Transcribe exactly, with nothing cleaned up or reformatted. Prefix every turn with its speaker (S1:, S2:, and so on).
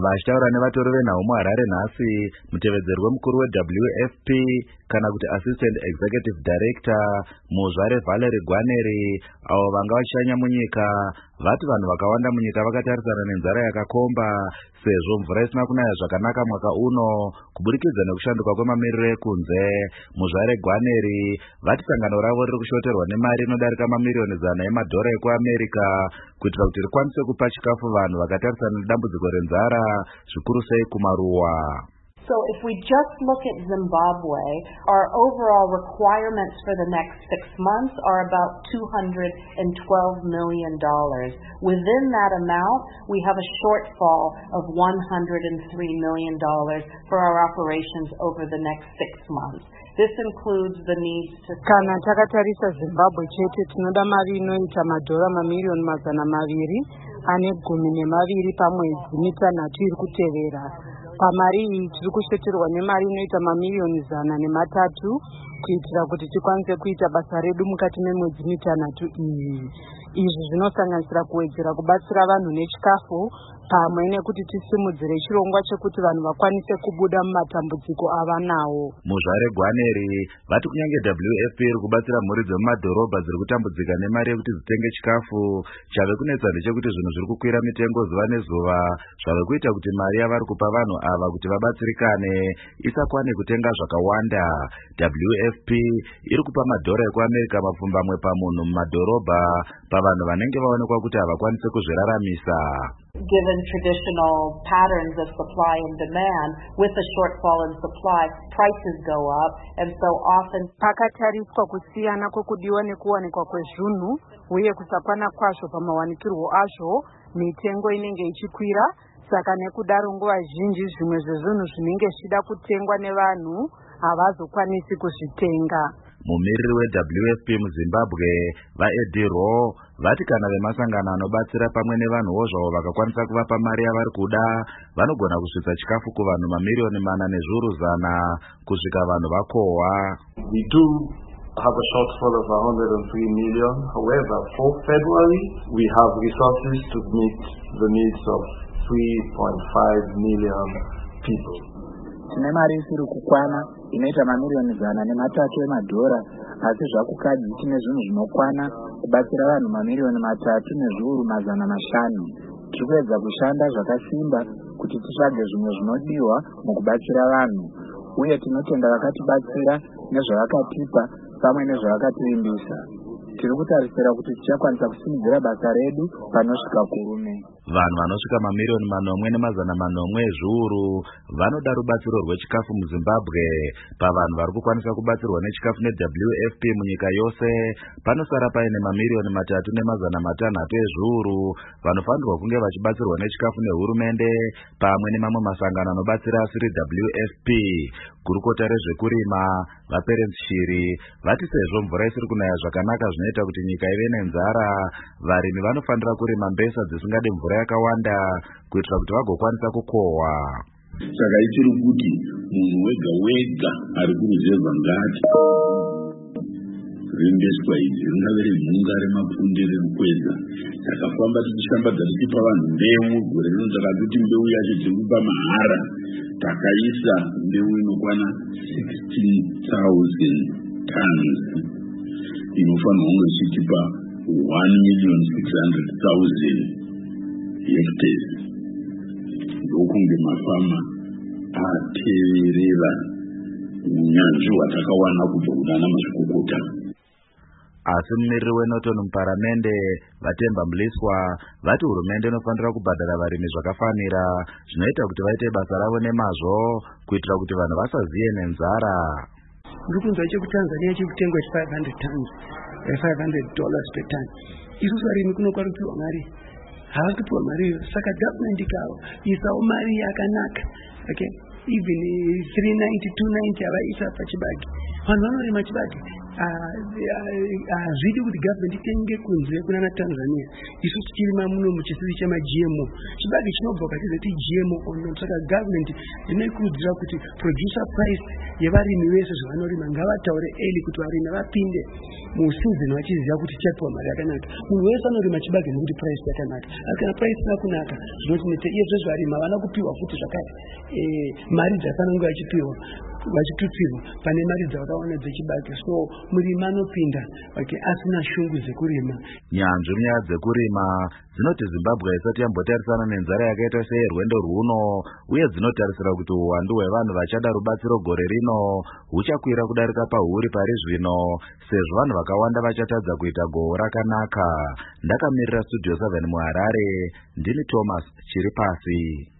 S1: Vachitaura nevatori venhau muHarare nhasi, mutevedzeri wemukuru weW F P kana kuti Assistant Executive Director Muzvare Valerie Gwaneri, avo vanga vachishanya munyika, vati vanhu vakawanda munyika vakatarisana nenzara yakakomba sezvo mvura isina kunaya zvakanaka mwaka uno kuburikidza nekushanduka kwemamiriro ekunze. Muzvare Gwaneri vati sangano ravo riri kushoterwa nemari inodarika mamiliyoni zana emadhora ekuAmerica kuitira kuti rikwanise kupa chikafu vanhu vakatarisana nedambudziko renzara, zvikuru sei kumaruwa.
S2: So if we just look at Zimbabwe, our overall requirements for the next six months are about two hundred twelve million dollars. Within that amount, we have a shortfall of one hundred three million dollars for our operations over the next six months. This includes the needs to...
S3: Kana takatarisa Zimbabwe chete tinoda mari inoita madhora mamiliyoni mazana maviri ane gumi nemaviri pamwedzi mitanhatu iri kutevera. Pamari iyi tiri kusheterwa nemari inoita mamiliyoni zana nematatu kuitira kuti tikwanise kuita basa redu mukati memwedzi mitanhatu iyi. Izvi zvinosanganisira kuwedzera kubatsira vanhu nechikafu pamwe nekuti tisimudzire chirongwa chekuti vanhu vakwanise kubuda mumatambudziko avanawo.
S1: Muzvare Gwaneri vati kunyange W F P iri kubatsira mhuri dzemumadhorobha dziri kutambudzika nemari yekuti dzitenge chikafu, chave kunetsa ndechekuti zvinhu zviri kukwira mitengo zuva nezuva, zvave kuita kuti mari yavari kupa vanhu ava kuti vabatsirikane isakwane kutenga zvakawanda. W F P iri kupa madhora ekuAmerica mapfumbamwe pamunhu mumadhorobha pavanhu vanenge vaonekwa kuti havakwanise kuzviraramisa.
S2: Given traditional patterns of supply and demand, with a shortfall in supply, prices go up, and so often...
S3: Pakatariswa kusiyana kwekudiwa nekuwanikwa kwezvinhu uye kusakwana kwazvo pamawanikirwo azvo, mitengo inenge ichikwira. Saka nekudaro nguva zhinji zvimwe zvezvinhu zvinenge zvichida kutengwa nevanhu havazokwanisi kuzvitenga.
S1: Mumiriri weW F P muZimbabwe vaEddie Rowe vati kana vemasangano anobatsira pamwe nevanhuwo zvavo vakakwanisa kuvapa mari yavari kuda, vanogona kusvitsa chikafu kuvanhu mamiliyoni mana nezviuru zana kusvika vanhu vakohwa.
S4: We do have a shortfall of one hundred three million. However, for February, we have resources to meet the needs of three point five million people.
S5: Tine mari isiri kukwana inoita mamiliyoni zana nematatu emadhora, asi zvakukadzi tine zvinhu zvinokwana kubatsira vanhu mamiliyoni matatu nezviuru mazana mashanu. Tiri kuedza kushanda zvakasimba kuti titsvage zvimwe zvinodiwa mukubatsira vanhu, uye tinotenda vakatibatsira nezvavakatipa pamwe nezvavakatirimbisa. Tiri kutarisira kuti tichakwanisa kusimudzira basa redu panosvika kurume.
S1: Vanhu vanosvika mamiliyoni manomwe nemazana manomwe ezviuru vanoda rubatsiro rwechikafu muZimbabwe. Pavanhu vari kukwanisa kubatsirwa nechikafu neW F P munyika yose, panosara paine mamiliyoni matatu nemazana matanhatu ezviuru vanofanirwa kunge vachibatsirwa nechikafu nehurumende pamwe nemamwe masangano anobatsira asiri W F P. Gurukota rezvekurima vaPerence Shiri vati sezvo mvura isiri kunaya zvakanaka zvinoita kuti nyika ive nenzara, varimi vanofanira kurima mbesa dzisingade mvura yakawanda kuitira kuti vagokwanisa kukohwa.
S6: Saka ichiri kuti munhu wega wega ari kuruzevha ngati rembeswa idzi ringave remhunga remapunde rerukwedza. Takafamba tichishambadza tichipa vanhu mbeu. Gore rino takatuti mbeu yacho tiri kupa mahara, takaisa mbeu inokwana sixteen thousand tons inofanirwa kunge ichitipa one million six hundred thousand hectares. Ndokunge mafama ateverera unyanzvi hwatakawana kubva kunana mazvikokota.
S1: Asi mumiriri weNorton muparamende vaTemba Mliswa vati hurumende inofanira kubhadhara varimi zvakafanira zvinoita kuti vaite basa ravo nemazvo kuitira kuti vanhu vasaziye nenzara.
S7: Ndikunzwa chekuTanzania chikutengwa five hundred tons, five hundred dollars per ton. Isusu varimi kunokwarupiwa mari, havasi kupiwa mari iyo. Saka government ikawo isawo mari yakanaka, okay, even three ninety two ninety avaisa pachibage, vanhu vanorima chibage hazvidi kuti gavhmendi itenge kunze kunana Tanzania. Isusu tirima muno muchisiri chema G M O. Chibage chinobva kwatizoti G M O ono saka government inokurudzira kuti producer price yevarimi vese zvanorima ngavataure early kuti varimi vapinde musizini vachiziva kuti chapiwa mari yakanaka. Munhu wese anorima chibage nekuti price yakanaka. Asi kana price isina kunaka zvinoti izvo varimi havana kupiwa futi zvakati mari dzafanonge vachipiwa vachitutsirwa pane mari dzavakaona dzechibage. So murimi anopinda okay, asina shungu dzekurima.
S1: Nyanzvi nyaya dzekurima dzinoti Zimbabwe isati yambotarisana nenzara yakaita seyerwendo rwuno, uye dzinotarisira kuti uwandu hwevanhu vachada rubatsiro gore rino huchakwira kudarika pahuri pari zvino, sezvo vanhu vakawanda vachatadza kuita gohwo rakanaka. Ndakamirira Studio seven muHarare, ndini Thomas Chiripasi.